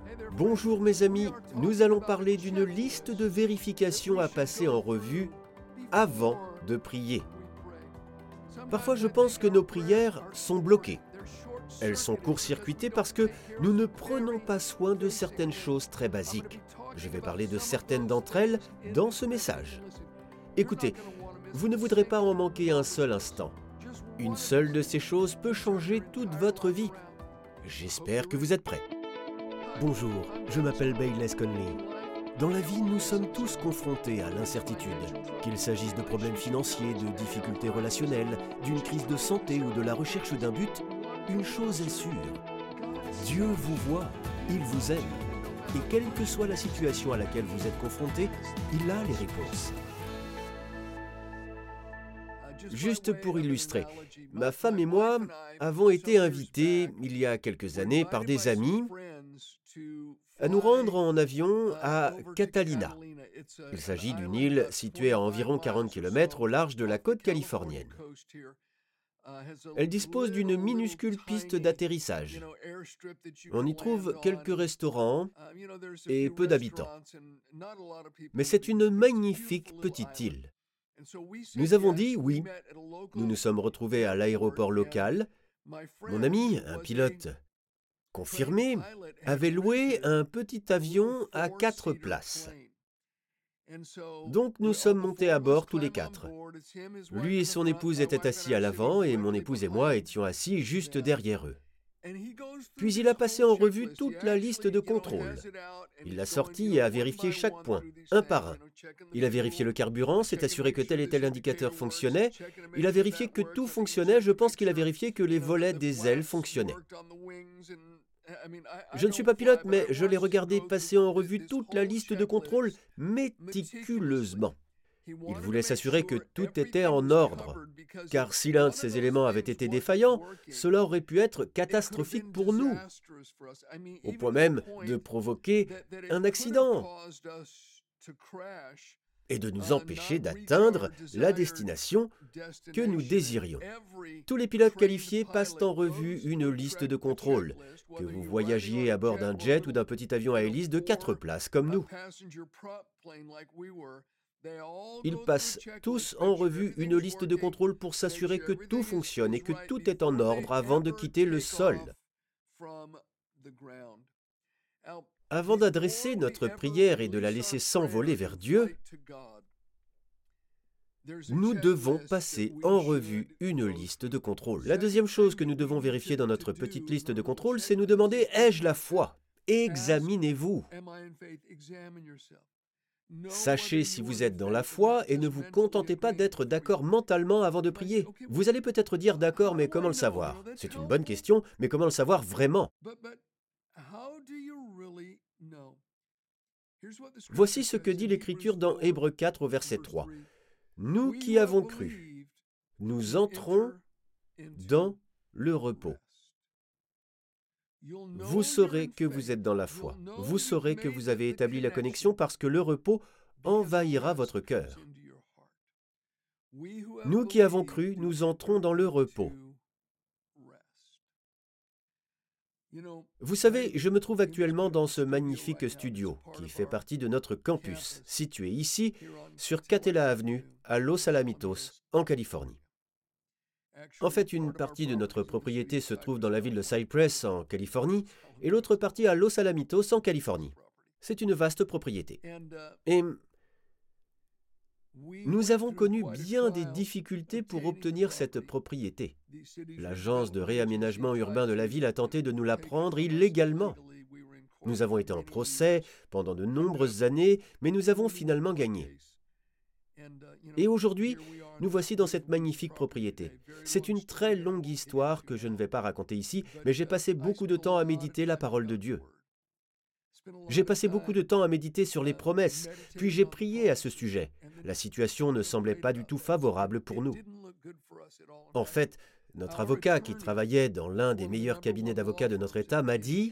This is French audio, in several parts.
Bonjour mes amis, nous allons parler d'une liste de vérifications à passer en revue avant de prier. Parfois je pense que nos prières sont bloquées. Elles sont court-circuitées parce que nous ne prenons pas soin de certaines choses très basiques. Je vais parler de certaines d'entre elles dans ce message. Écoutez, vous ne voudrez pas en manquer un seul instant. Une seule de ces choses peut changer toute votre vie. J'espère que vous êtes prêts. Bonjour, je m'appelle Bayless Conley. Dans la vie, nous sommes tous confrontés à l'incertitude. Qu'il s'agisse de problèmes financiers, de difficultés relationnelles, d'une crise de santé ou de la recherche d'un but, une chose est sûre. Dieu vous voit, il vous aime. Et quelle que soit la situation à laquelle vous êtes confronté, il a les réponses. Juste pour illustrer, ma femme et moi avons été invités, il y a quelques années, par des amis à nous rendre en avion à Catalina. Il s'agit d'une île située à environ 40 km au large de la côte californienne. Elle dispose d'une minuscule piste d'atterrissage. On y trouve quelques restaurants et peu d'habitants. Mais c'est une magnifique petite île. Nous avons dit oui. Nous nous sommes retrouvés à l'aéroport local. Mon ami, un pilote confirmé, avait loué un petit avion à 4 places. Donc nous sommes montés à bord tous les 4. Lui et son épouse étaient assis à l'avant et mon épouse et moi étions assis juste derrière eux. Puis il a passé en revue toute la liste de contrôles. Il l'a sortie et a vérifié chaque point, un par un. Il a vérifié le carburant, s'est assuré que tel et tel indicateur fonctionnait. Il a vérifié que tout fonctionnait. Je pense qu'il a vérifié que les volets des ailes fonctionnaient. Je ne suis pas pilote, mais je l'ai regardé passer en revue toute la liste de contrôles méticuleusement. Il voulait s'assurer que tout était en ordre, car si l'un de ces éléments avait été défaillant, cela aurait pu être catastrophique pour nous, au point même de provoquer un accident et de nous empêcher d'atteindre la destination que nous désirions. Tous les pilotes qualifiés passent en revue une liste de contrôles, que vous voyagiez à bord d'un jet ou d'un petit avion à hélice de 4 places comme nous. Ils passent tous en revue une liste de contrôles pour s'assurer que tout fonctionne et que tout est en ordre avant de quitter le sol. Avant d'adresser notre prière et de la laisser s'envoler vers Dieu, nous devons passer en revue une liste de contrôles. La deuxième chose que nous devons vérifier dans notre petite liste de contrôles, c'est nous demander « Ai-je la foi ?» Examinez-vous. Sachez si vous êtes dans la foi et ne vous contentez pas d'être d'accord mentalement avant de prier. Vous allez peut-être dire d'accord, mais comment le savoir? C'est une bonne question, mais comment le savoir vraiment? Voici ce que dit l'Écriture dans Hébreux 4 au verset 3. Nous qui avons cru, nous entrons dans le repos. Vous saurez que vous êtes dans la foi. Vous saurez que vous avez établi la connexion parce que le repos envahira votre cœur. Nous qui avons cru, nous entrons dans le repos. Vous savez, je me trouve actuellement dans ce magnifique studio qui fait partie de notre campus, situé ici, sur Catella Avenue, à Los Alamitos, en Californie. En fait, une partie de notre propriété se trouve dans la ville de Cypress, en Californie, et l'autre partie à Los Alamitos, en Californie. C'est une vaste propriété. Et nous avons connu bien des difficultés pour obtenir cette propriété. L'agence de réaménagement urbain de la ville a tenté de nous la prendre illégalement. Nous avons été en procès pendant de nombreuses années, mais nous avons finalement gagné. Et aujourd'hui, nous voici dans cette magnifique propriété. C'est une très longue histoire que je ne vais pas raconter ici, mais j'ai passé beaucoup de temps à méditer la parole de Dieu. J'ai passé beaucoup de temps à méditer sur les promesses, puis j'ai prié à ce sujet. La situation ne semblait pas du tout favorable pour nous. En fait, notre avocat, qui travaillait dans l'un des meilleurs cabinets d'avocats de notre État, m'a dit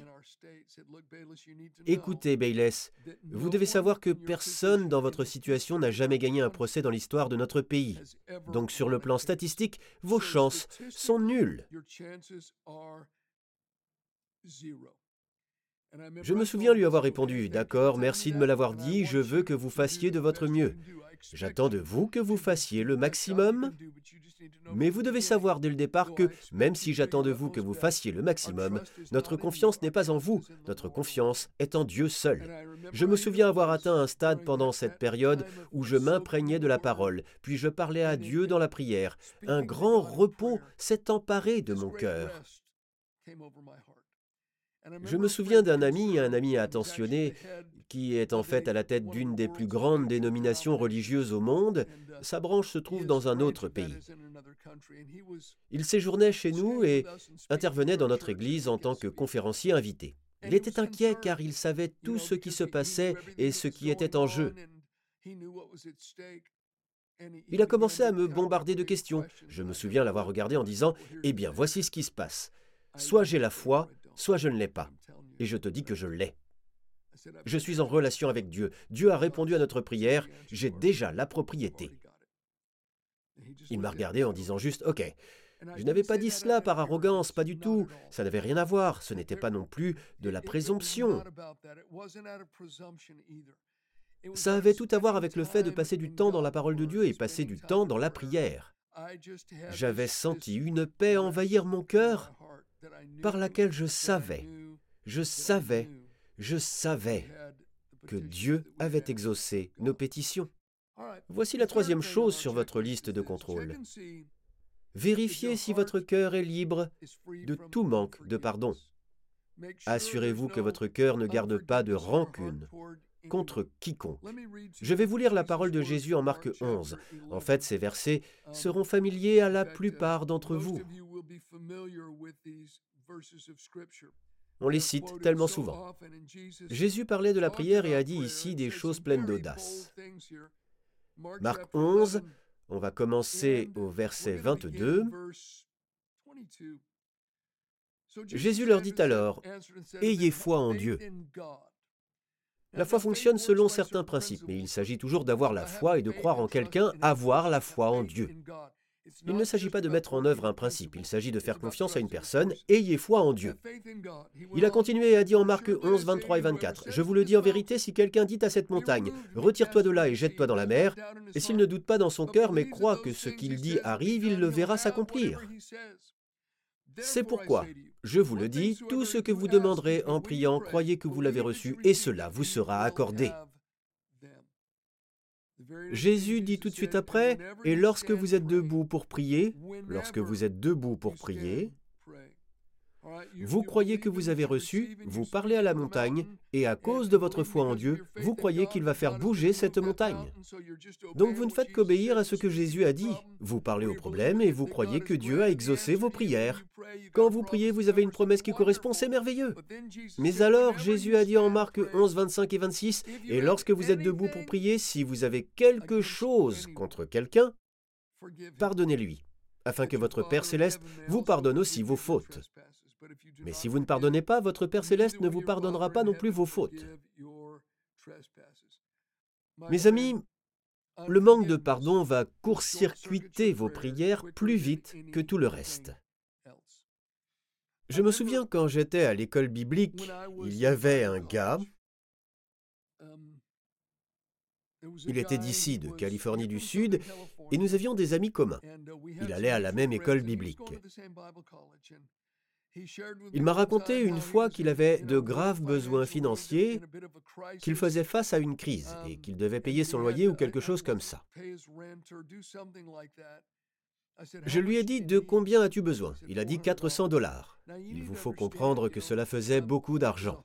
« Écoutez, Bayless, vous devez savoir que personne dans votre situation n'a jamais gagné un procès dans l'histoire de notre pays. Donc sur le plan statistique, vos chances sont nulles. » Je me souviens lui avoir répondu, « D'accord, merci de me l'avoir dit, je veux que vous fassiez de votre mieux. J'attends de vous que vous fassiez le maximum, mais vous devez savoir dès le départ que, même si j'attends de vous que vous fassiez le maximum, notre confiance n'est pas en vous, notre confiance est en Dieu seul. » Je me souviens avoir atteint un stade pendant cette période où je m'imprégnais de la parole, puis je parlais à Dieu dans la prière. Un grand repos s'est emparé de mon cœur. Je me souviens d'un ami, un ami attentionné, qui est en fait à la tête d'une des plus grandes dénominations religieuses au monde. Sa branche se trouve dans un autre pays. Il séjournait chez nous et intervenait dans notre église en tant que conférencier invité. Il était inquiet car il savait tout ce qui se passait et ce qui était en jeu. Il a commencé à me bombarder de questions. Je me souviens l'avoir regardé en disant « Eh bien, voici ce qui se passe. Soit j'ai la foi, soit je ne l'ai pas. Et je te dis que je l'ai. Je suis en relation avec Dieu. Dieu a répondu à notre prière. J'ai déjà la propriété. » Il m'a regardé en disant juste « Ok, je n'avais pas dit cela par arrogance, pas du tout. Ça n'avait rien à voir. Ce n'était pas non plus de la présomption. Ça avait tout à voir avec le fait de passer du temps dans la parole de Dieu et passer du temps dans la prière. J'avais senti une paix envahir mon cœur par laquelle je savais que Dieu avait exaucé nos pétitions. Voici la troisième chose sur votre liste de contrôle. Vérifiez si votre cœur est libre de tout manque de pardon. Assurez-vous que votre cœur ne garde pas de rancune contre quiconque. Je vais vous lire la parole de Jésus en Marc 11. En fait, ces versets seront familiers à la plupart d'entre vous. On les cite tellement souvent. Jésus parlait de la prière et a dit ici des choses pleines d'audace. Marc 11, on va commencer au verset 22. Jésus leur dit alors, « Ayez foi en Dieu. » La foi fonctionne selon certains principes, mais il s'agit toujours d'avoir la foi et de croire en quelqu'un, avoir la foi en Dieu. Il ne s'agit pas de mettre en œuvre un principe, il s'agit de faire confiance à une personne, ayez foi en Dieu. Il a continué et a dit en Marc 11, 23 et 24, « Je vous le dis en vérité, si quelqu'un dit à cette montagne, retire-toi de là et jette-toi dans la mer, et s'il ne doute pas dans son cœur, mais croit que ce qu'il dit arrive, il le verra s'accomplir. C'est pourquoi, je vous le dis, tout ce que vous demanderez en priant, croyez que vous l'avez reçu, et cela vous sera accordé. » Jésus dit tout de suite après, « Et lorsque vous êtes debout pour prier, vous croyez que vous avez reçu, vous parlez à la montagne, et à cause de votre foi en Dieu, vous croyez qu'il va faire bouger cette montagne. Donc vous ne faites qu'obéir à ce que Jésus a dit. Vous parlez au problème et vous croyez que Dieu a exaucé vos prières. Quand vous priez, vous avez une promesse qui correspond, c'est merveilleux. Mais alors, Jésus a dit en Marc 11, 25 et 26, « Et lorsque vous êtes debout pour prier, si vous avez quelque chose contre quelqu'un, pardonnez-lui, afin que votre Père céleste vous pardonne aussi vos fautes. Mais si vous ne pardonnez pas, votre Père céleste ne vous pardonnera pas non plus vos fautes. » Mes amis, le manque de pardon va court-circuiter vos prières plus vite que tout le reste. Je me souviens quand j'étais à l'école biblique, il y avait un gars, il était d'ici, de Californie du Sud, et nous avions des amis communs. Il allait à la même école biblique. Il m'a raconté une fois qu'il avait de graves besoins financiers, qu'il faisait face à une crise et qu'il devait payer son loyer ou quelque chose comme ça. Je lui ai dit « De combien as-tu besoin ?» Il a dit « 400 $. Il vous faut comprendre que cela faisait beaucoup d'argent.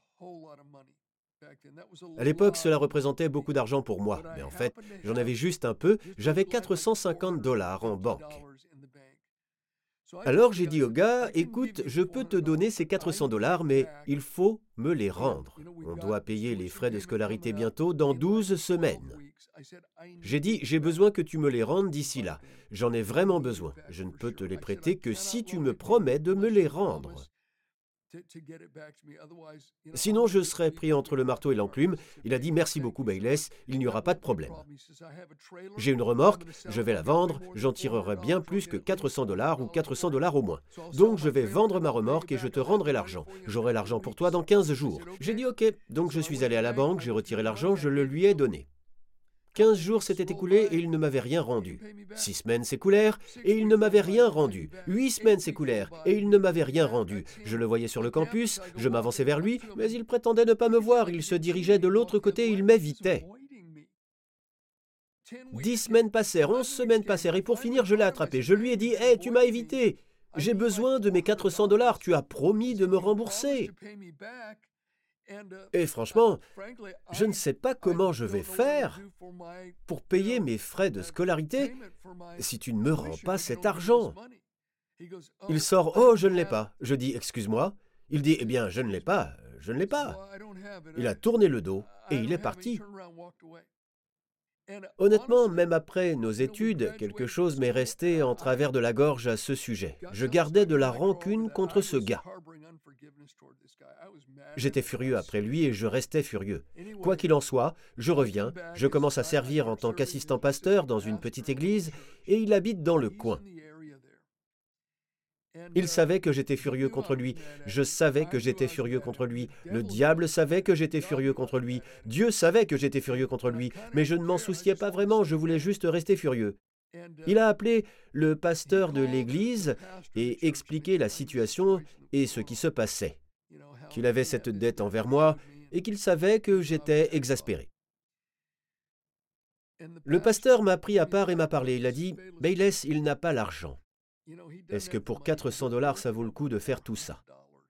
À l'époque, cela représentait beaucoup d'argent pour moi, mais en fait, j'en avais juste un peu, j'avais 450 $ en banque. Alors j'ai dit au gars, « Écoute, je peux te donner ces 400 $, mais il faut me les rendre. On doit payer les frais de scolarité bientôt dans 12 semaines. » J'ai dit, « J'ai besoin que tu me les rendes d'ici là. J'en ai vraiment besoin. Je ne peux te les prêter que si tu me promets de me les rendre. » Sinon, je serais pris entre le marteau et l'enclume. Il a dit « Merci beaucoup, Bayless, il n'y aura pas de problème. J'ai une remorque, je vais la vendre, j'en tirerai bien plus que 400 $ ou 400 $ au moins. Donc je vais vendre ma remorque et je te rendrai l'argent. J'aurai l'argent pour toi dans 15 jours. » J'ai dit « Ok. » Donc je suis allé à la banque, j'ai retiré l'argent, je le lui ai donné. 15 jours s'étaient écoulés et il ne m'avait rien rendu. 6 semaines s'écoulèrent et il ne m'avait rien rendu. 8 semaines s'écoulèrent et il ne m'avait rien rendu. Je le voyais sur le campus, je m'avançais vers lui, mais il prétendait ne pas me voir. Il se dirigeait de l'autre côté, il m'évitait. 10 semaines passèrent, 11 semaines passèrent et pour finir, je l'ai attrapé. Je lui ai dit « Hey, tu m'as évité. J'ai besoin de mes 400 $. Tu as promis de me rembourser. » Et franchement, je ne sais pas comment je vais faire pour payer mes frais de scolarité si tu ne me rends pas cet argent. Il sort « Oh, je ne l'ai pas. » Je dis « Excuse-moi. » Il dit « Eh bien, je ne l'ai pas. Je ne l'ai pas. » Il a tourné le dos et il est parti. Honnêtement, même après nos études, quelque chose m'est resté en travers de la gorge à ce sujet. Je gardais de la rancune contre ce gars. J'étais furieux après lui et je restais furieux. Quoi qu'il en soit, je reviens, je commence à servir en tant qu'assistant pasteur dans une petite église et il habite dans le coin. Il savait que j'étais furieux contre lui. Je savais que j'étais furieux contre lui. Le diable savait que j'étais furieux contre lui. Dieu savait que j'étais furieux contre lui. Mais je ne m'en souciais pas vraiment, je voulais juste rester furieux. Il a appelé le pasteur de l'église et expliqué la situation et ce qui se passait. Qu'il avait cette dette envers moi et qu'il savait que j'étais exaspéré. Le pasteur m'a pris à part et m'a parlé. Il a dit « Bayless, il n'a pas l'argent. Est-ce que pour 400 $, ça vaut le coup de faire tout ça?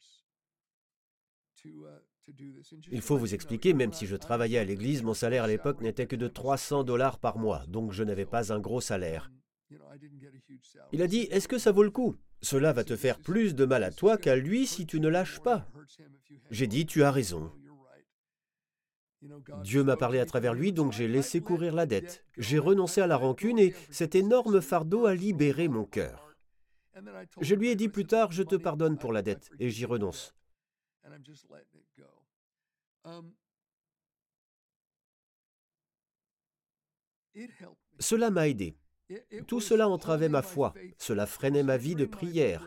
Il faut vous expliquer, même si je travaillais à l'église, mon salaire à l'époque n'était que de 300 $ par mois, donc je n'avais pas un gros salaire. Il a dit, est-ce que ça vaut le coup? Cela va te faire plus de mal à toi qu'à lui si tu ne lâches pas. J'ai dit, tu as raison. Dieu m'a parlé à travers lui, donc j'ai laissé courir la dette. J'ai renoncé à la rancune et cet énorme fardeau a libéré mon cœur. Je lui ai dit plus tard, je te pardonne pour la dette, et j'y renonce. Cela m'a aidé. Tout cela entravait ma foi, cela freinait ma vie de prière.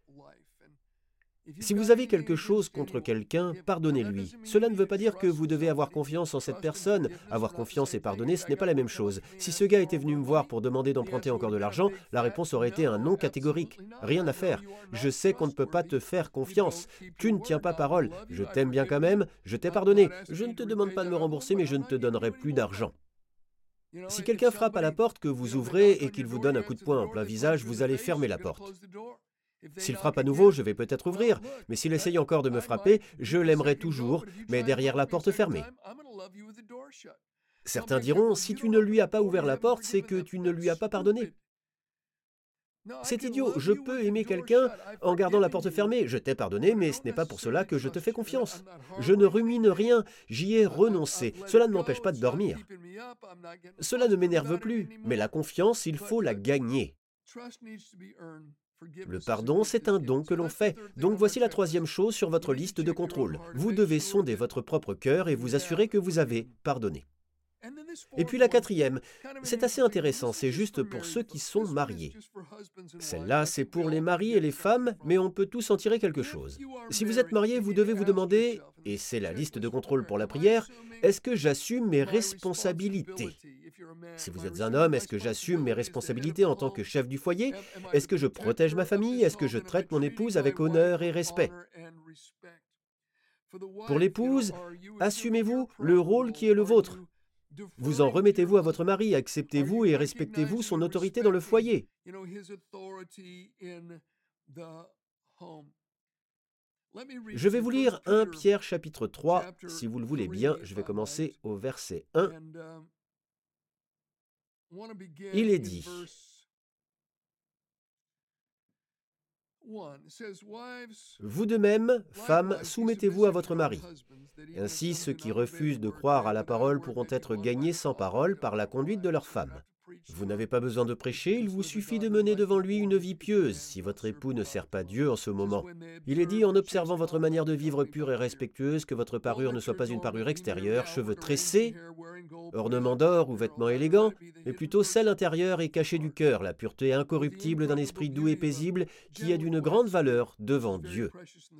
Si vous avez quelque chose contre quelqu'un, pardonnez-lui. Cela ne veut pas dire que vous devez avoir confiance en cette personne. Avoir confiance et pardonner, ce n'est pas la même chose. Si ce gars était venu me voir pour demander d'emprunter encore de l'argent, la réponse aurait été un non catégorique. Rien à faire. Je sais qu'on ne peut pas te faire confiance. Tu ne tiens pas parole. Je t'aime bien quand même. Je t'ai pardonné. Je ne te demande pas de me rembourser, mais je ne te donnerai plus d'argent. Si quelqu'un frappe à la porte que vous ouvrez et qu'il vous donne un coup de poing en plein visage, vous allez fermer la porte. S'il frappe à nouveau, je vais peut-être ouvrir, mais s'il essaye encore de me frapper, je l'aimerai toujours, mais derrière la porte fermée. Certains diront, si tu ne lui as pas ouvert la porte, c'est que tu ne lui as pas pardonné. C'est idiot, je peux aimer quelqu'un en gardant la porte fermée. Je t'ai pardonné, mais ce n'est pas pour cela que je te fais confiance. Je ne rumine rien, j'y ai renoncé. Cela ne m'empêche pas de dormir. Cela ne m'énerve plus, mais la confiance, il faut la gagner. Le pardon, c'est un don que l'on fait. Donc voici la troisième chose sur votre liste de contrôle. Vous devez sonder votre propre cœur et vous assurer que vous avez pardonné. Et puis la quatrième, c'est assez intéressant, c'est juste pour ceux qui sont mariés. Celle-là, c'est pour les maris et les femmes, mais on peut tous en tirer quelque chose. Si vous êtes marié, vous devez vous demander, et c'est la liste de contrôle pour la prière, est-ce que j'assume mes responsabilités? Si vous êtes un homme, est-ce que j'assume mes responsabilités en tant que chef du foyer? Est-ce que je protège ma famille? Est-ce que je traite mon épouse avec honneur et respect? Pour l'épouse, assumez-vous le rôle qui est le vôtre. Vous en remettez-vous à votre mari, acceptez-vous et respectez-vous son autorité dans le foyer. Je vais vous lire 1 Pierre chapitre 3, si vous le voulez bien, je vais commencer au verset 1. Il est dit, vous de même, femmes, soumettez-vous à votre mari. Ainsi, ceux qui refusent de croire à la parole pourront être gagnés sans parole par la conduite de leur femme. Vous n'avez pas besoin de prêcher, il vous suffit de mener devant lui une vie pieuse, si votre époux ne sert pas Dieu en ce moment. Il est dit en observant votre manière de vivre pure et respectueuse que votre parure ne soit pas une parure extérieure, cheveux tressés, ornements d'or ou vêtements élégants, mais plutôt celle intérieure et cachée du cœur, la pureté incorruptible d'un esprit doux et paisible qui est d'une grande valeur devant Dieu.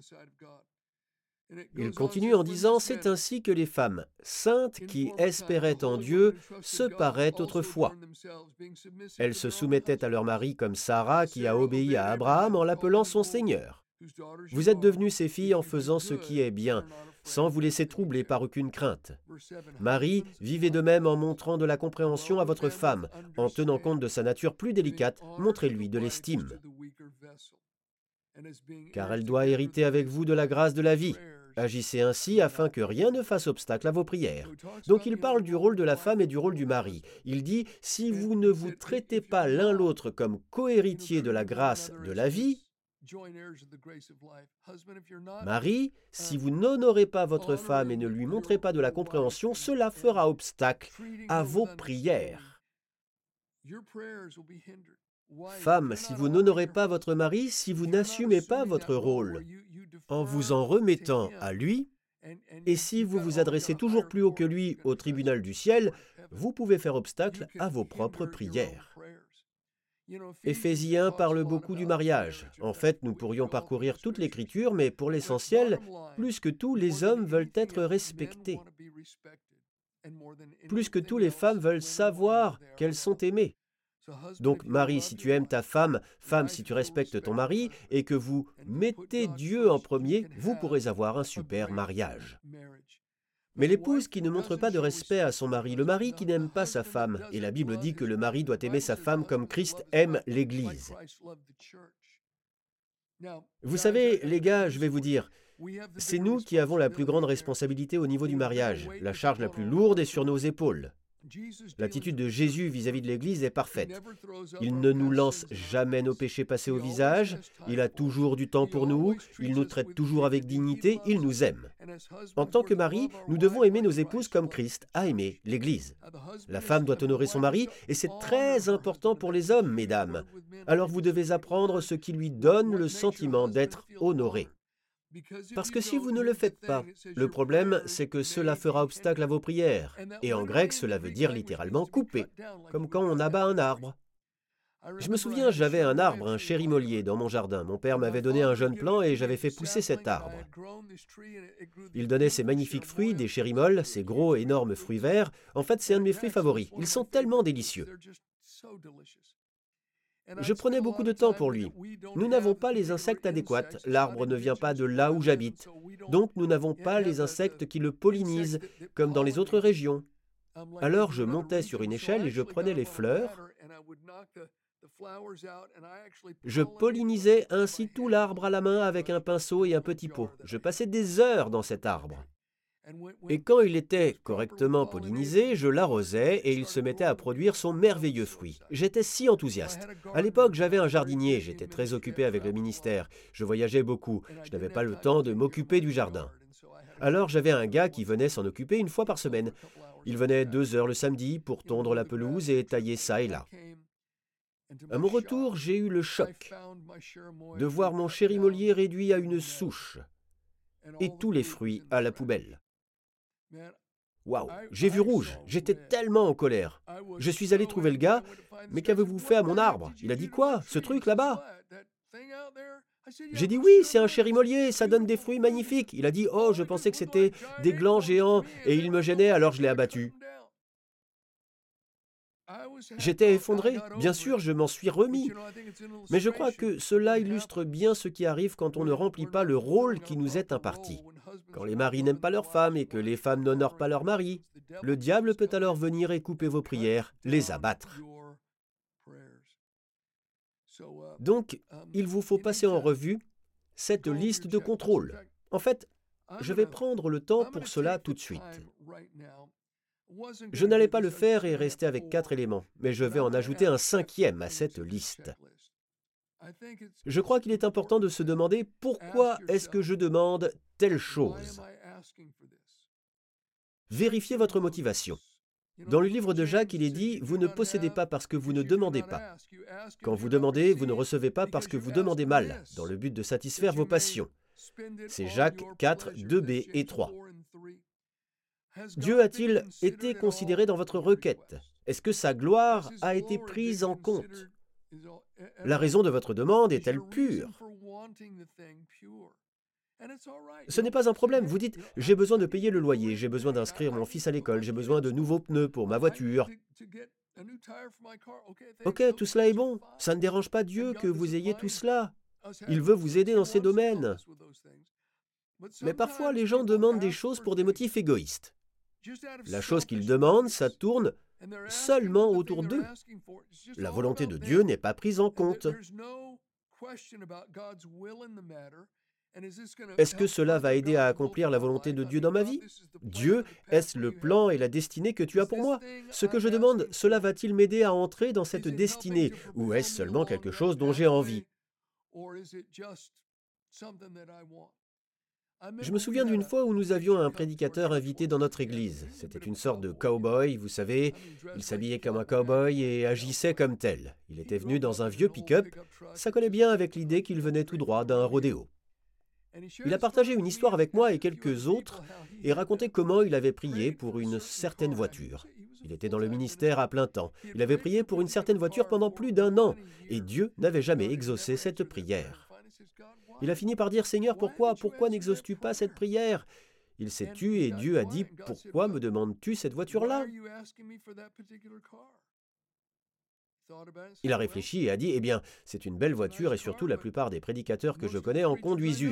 Il continue en disant « C'est ainsi que les femmes saintes qui espéraient en Dieu se paraient autrefois. Elles se soumettaient à leur mari comme Sarah qui a obéi à Abraham en l'appelant son Seigneur. Vous êtes devenus ses filles en faisant ce qui est bien, sans vous laisser troubler par aucune crainte. Marie, vivez de même en montrant de la compréhension à votre femme, en tenant compte de sa nature plus délicate, montrez-lui de l'estime. Car elle doit hériter avec vous de la grâce de la vie. Agissez ainsi afin que rien ne fasse obstacle à vos prières. » Donc il parle du rôle de la femme et du rôle du mari. Il dit « Si vous ne vous traitez pas l'un l'autre comme cohéritiers de la grâce de la vie, Marie, si vous n'honorez pas votre femme et ne lui montrez pas de la compréhension, cela fera obstacle à vos prières. Femme, si vous n'honorez pas votre mari, si vous n'assumez pas votre rôle en vous en remettant à lui, et si vous vous adressez toujours plus haut que lui au tribunal du ciel, vous pouvez faire obstacle à vos propres prières. Éphésiens parle beaucoup du mariage. En fait, nous pourrions parcourir toute l'Écriture, mais pour l'essentiel, plus que tout, les hommes veulent être respectés. Plus que tout, les femmes veulent savoir qu'elles sont aimées. Donc, mari, si tu aimes ta femme, femme, si tu respectes ton mari, et que vous mettez Dieu en premier, vous pourrez avoir un super mariage. Mais l'épouse qui ne montre pas de respect à son mari, le mari qui n'aime pas sa femme, et la Bible dit que le mari doit aimer sa femme comme Christ aime l'Église. Vous savez, les gars, je vais vous dire, c'est nous qui avons la plus grande responsabilité au niveau du mariage. La charge la plus lourde est sur nos épaules. L'attitude de Jésus vis-à-vis de l'Église est parfaite. Il ne nous lance jamais nos péchés passés au visage, il a toujours du temps pour nous, il nous traite toujours avec dignité, il nous aime. En tant que mari, nous devons aimer nos épouses comme Christ a aimé l'Église. La femme doit honorer son mari, et c'est très important pour les hommes, mesdames. Alors vous devez apprendre ce qui lui donne le sentiment d'être honoré. Parce que si vous ne le faites pas, le problème, c'est que cela fera obstacle à vos prières. Et en grec, cela veut dire littéralement couper, comme quand on abat un arbre. Je me souviens, j'avais un arbre, un chérimolier, dans mon jardin. Mon père m'avait donné un jeune plant et j'avais fait pousser cet arbre. Il donnait ces magnifiques fruits, des chérimoles, ces gros, énormes fruits verts. En fait, c'est un de mes fruits favoris. Ils sont tellement délicieux. Je prenais beaucoup de temps pour lui. Nous n'avons pas les insectes adéquats. L'arbre ne vient pas de là où j'habite. Donc nous n'avons pas les insectes qui le pollinisent, comme dans les autres régions. Alors je montais sur une échelle et je prenais les fleurs. Je pollinisais ainsi tout l'arbre à la main avec un pinceau et un petit pot. Je passais des heures dans cet arbre. Et quand il était correctement pollinisé, je l'arrosais et il se mettait à produire son merveilleux fruit. J'étais si enthousiaste. À l'époque, j'avais un jardinier, j'étais très occupé avec le ministère. Je voyageais beaucoup, je n'avais pas le temps de m'occuper du jardin. Alors j'avais un gars qui venait s'en occuper une fois par semaine. Il venait 2 heures le samedi pour tondre la pelouse et tailler ça et là. À mon retour, j'ai eu le choc de voir mon chérimolier réduit à une souche et tous les fruits à la poubelle. Waouh, j'ai vu rouge, j'étais tellement en colère. Je suis allé trouver le gars, mais qu'avez-vous fait à mon arbre? Il a dit quoi? Ce truc là-bas? J'ai dit oui, c'est un chérimolier, ça donne des fruits magnifiques. Il a dit oh, je pensais que c'était des glands géants et il me gênait alors je l'ai abattu. J'étais effondré, bien sûr, je m'en suis remis. Mais je crois que cela illustre bien ce qui arrive quand on ne remplit pas le rôle qui nous est imparti. Quand les maris n'aiment pas leurs femmes et que les femmes n'honorent pas leur mari, le diable peut alors venir et couper vos prières, les abattre. Donc, il vous faut passer en revue cette liste de contrôles. En fait, je vais prendre le temps pour cela tout de suite. Je n'allais pas le faire et rester avec 4 éléments, mais je vais en ajouter un 5e à cette liste. Je crois qu'il est important de se demander pourquoi est-ce que je demande telle chose. Vérifiez votre motivation. Dans le livre de Jacques, il est dit « Vous ne possédez pas parce que vous ne demandez pas. Quand vous demandez, vous ne recevez pas parce que vous demandez mal, dans le but de satisfaire vos passions. » C'est Jacques 4, 2b et 3. Dieu a-t-il été considéré dans votre requête? Est-ce que sa gloire a été prise en compte? La raison de votre demande est-elle pure? Ce n'est pas un problème. Vous dites « J'ai besoin de payer le loyer, j'ai besoin d'inscrire mon fils à l'école, j'ai besoin de nouveaux pneus pour ma voiture. » Ok, tout cela est bon. Ça ne dérange pas Dieu que vous ayez tout cela. Il veut vous aider dans ces domaines. Mais parfois, les gens demandent des choses pour des motifs égoïstes. La chose qu'ils demandent, ça tourne seulement autour d'eux. La volonté de Dieu n'est pas prise en compte. Est-ce que cela va aider à accomplir la volonté de Dieu dans ma vie? Dieu, est-ce le plan et la destinée que tu as pour moi? Ce que je demande, cela va-t-il m'aider à entrer dans cette destinée? Ou est-ce seulement quelque chose dont j'ai envie? Je me souviens d'une fois où nous avions un prédicateur invité dans notre église. C'était une sorte de cow-boy, vous savez. Il s'habillait comme un cow-boy et agissait comme tel. Il était venu dans un vieux pick-up. Ça collait bien avec l'idée qu'il venait tout droit d'un rodéo. Il a partagé une histoire avec moi et quelques autres et raconté comment il avait prié pour une certaine voiture. Il était dans le ministère à plein temps. Il avait prié pour une certaine voiture pendant plus d'1 an et Dieu n'avait jamais exaucé cette prière. Il a fini par dire « Seigneur, pourquoi n'exauces-tu pas cette prière ?» Il s'est tu et Dieu a dit « Pourquoi me demandes-tu cette voiture-là » Il a réfléchi et a dit « Eh bien, c'est une belle voiture et surtout la plupart des prédicateurs que je connais en conduisent une. »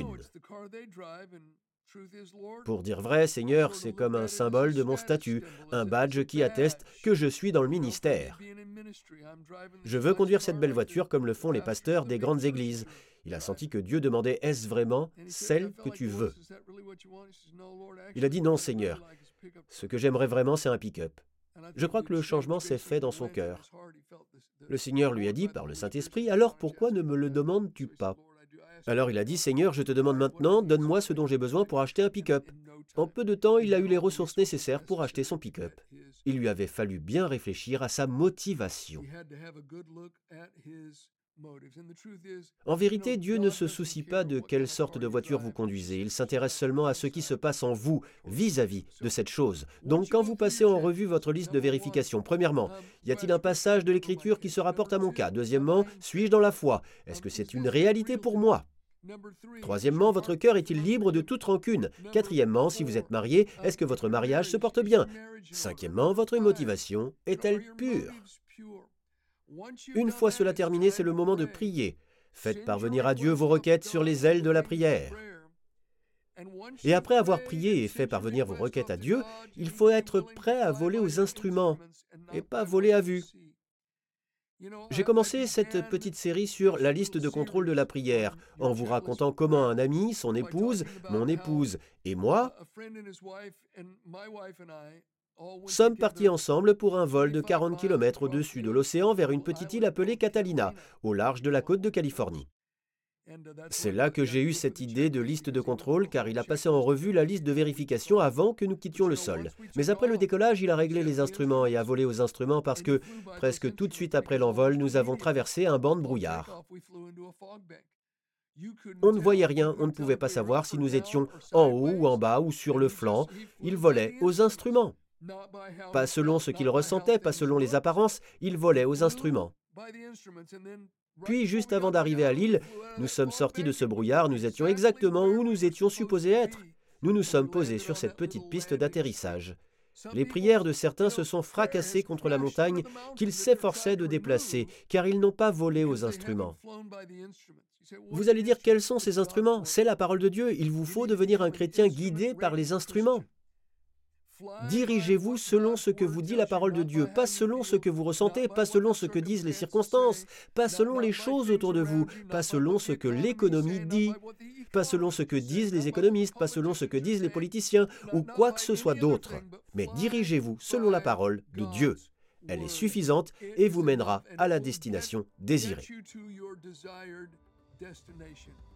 Pour dire vrai, Seigneur, c'est comme un symbole de mon statut, un badge qui atteste que je suis dans le ministère. Je veux conduire cette belle voiture comme le font les pasteurs des grandes églises. Il a senti que Dieu demandait « Est-ce vraiment celle que tu veux ?» Il a dit « Non, Seigneur. Ce que j'aimerais vraiment, c'est un pick-up. » Je crois que le changement s'est fait dans son cœur. Le Seigneur lui a dit par le Saint-Esprit « Alors pourquoi ne me le demandes-tu pas ?» Alors il a dit « Seigneur, je te demande maintenant, donne-moi ce dont j'ai besoin pour acheter un pick-up. » En peu de temps, il a eu les ressources nécessaires pour acheter son pick-up. Il lui avait fallu bien réfléchir à sa motivation. En vérité, Dieu ne se soucie pas de quelle sorte de voiture vous conduisez. Il s'intéresse seulement à ce qui se passe en vous, vis-à-vis de cette chose. Donc, quand vous passez en revue votre liste de vérification, premièrement, y a-t-il un passage de l'Écriture qui se rapporte à mon cas? Deuxièmement, suis-je dans la foi? Est-ce que c'est une réalité pour moi? Troisièmement, votre cœur est-il libre de toute rancune? Quatrièmement, si vous êtes marié, est-ce que votre mariage se porte bien? Cinquièmement, votre motivation est-elle pure? Une fois cela terminé, c'est le moment de prier. Faites parvenir à Dieu vos requêtes sur les ailes de la prière. Et après avoir prié et fait parvenir vos requêtes à Dieu, il faut être prêt à voler aux instruments et pas voler à vue. J'ai commencé cette petite série sur la liste de contrôle de la prière, en vous racontant comment un ami, son épouse, mon épouse et moi sommes partis ensemble pour un vol de 40 km au-dessus de l'océan vers une petite île appelée Catalina, au large de la côte de Californie. C'est là que j'ai eu cette idée de liste de contrôle, car il a passé en revue la liste de vérification avant que nous quittions le sol. Mais après le décollage, il a réglé les instruments et a volé aux instruments parce que, presque tout de suite après l'envol, nous avons traversé un banc de brouillard. On ne voyait rien, on ne pouvait pas savoir si nous étions en haut ou en bas ou sur le flanc. Il volait aux instruments. Pas selon ce qu'il ressentait, pas selon les apparences, il volait aux instruments. Puis, juste avant d'arriver à l'île, nous sommes sortis de ce brouillard, nous étions exactement où nous étions supposés être. Nous nous sommes posés sur cette petite piste d'atterrissage. Les prières de certains se sont fracassées contre la montagne qu'ils s'efforçaient de déplacer, car ils n'ont pas volé aux instruments. Vous allez dire, quels sont ces instruments? C'est la parole de Dieu, il vous faut devenir un chrétien guidé par les instruments. Dirigez-vous selon ce que vous dit la parole de Dieu, pas selon ce que vous ressentez, pas selon ce que disent les circonstances, pas selon les choses autour de vous, pas selon ce que l'économie dit, pas selon ce que disent les économistes, pas selon ce que disent les politiciens ou quoi que ce soit d'autre. Mais dirigez-vous selon la parole de Dieu. Elle est suffisante et vous mènera à la destination désirée.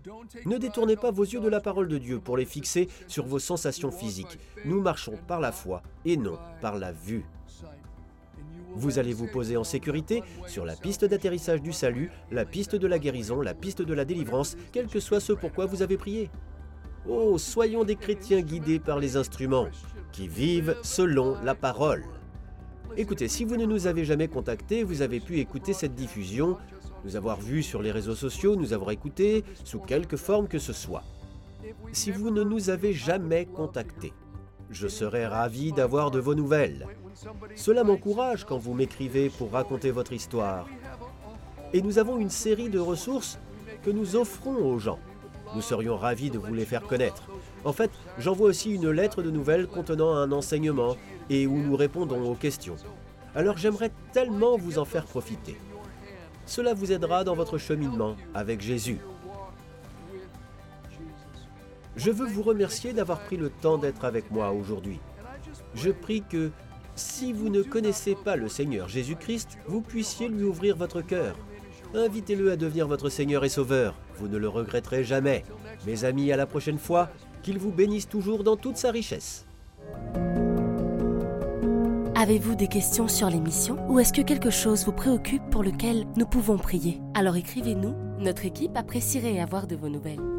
Ne détournez pas vos yeux de la parole de Dieu pour les fixer sur vos sensations physiques. Nous marchons par la foi et non par la vue. Vous allez vous poser en sécurité sur la piste d'atterrissage du salut, la piste de la guérison, la piste de la délivrance, quel que soit ce pourquoi vous avez prié. Oh, soyons des chrétiens guidés par les instruments, qui vivent selon la parole. Écoutez, si vous ne nous avez jamais contactés, vous avez pu écouter cette diffusion, nous avoir vus sur les réseaux sociaux, nous avoir écoutés, sous quelque forme que ce soit. Si vous ne nous avez jamais contactés, je serais ravi d'avoir de vos nouvelles. Cela m'encourage quand vous m'écrivez pour raconter votre histoire. Et nous avons une série de ressources que nous offrons aux gens. Nous serions ravis de vous les faire connaître. En fait, j'envoie aussi une lettre de nouvelles contenant un enseignement et où nous répondons aux questions. Alors j'aimerais tellement vous en faire profiter. Cela vous aidera dans votre cheminement avec Jésus. Je veux vous remercier d'avoir pris le temps d'être avec moi aujourd'hui. Je prie que, si vous ne connaissez pas le Seigneur Jésus-Christ, vous puissiez lui ouvrir votre cœur. Invitez-le à devenir votre Seigneur et Sauveur. Vous ne le regretterez jamais. Mes amis, à la prochaine fois, qu'il vous bénisse toujours dans toute sa richesse. Avez-vous des questions sur l'émission ou est-ce que quelque chose vous préoccupe pour lequel nous pouvons prier? Alors écrivez-nous, notre équipe apprécierait avoir de vos nouvelles.